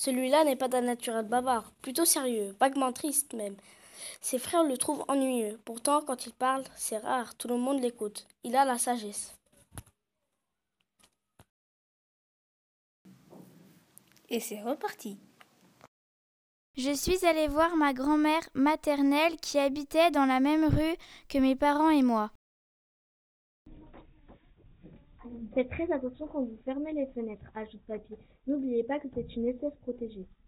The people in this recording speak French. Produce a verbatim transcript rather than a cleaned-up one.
Celui-là n'est pas d'un naturel bavard, plutôt sérieux, vaguement triste même. Ses frères le trouvent ennuyeux. Pourtant, quand il parle, c'est rare, tout le monde l'écoute. Il a la sagesse. Et c'est reparti. Je suis allée voir ma grand-mère maternelle qui habitait dans la même rue que mes parents et moi. Faites très attention quand vous fermez les fenêtres, ajoute Papy. N'oubliez pas que c'est une espèce protégée.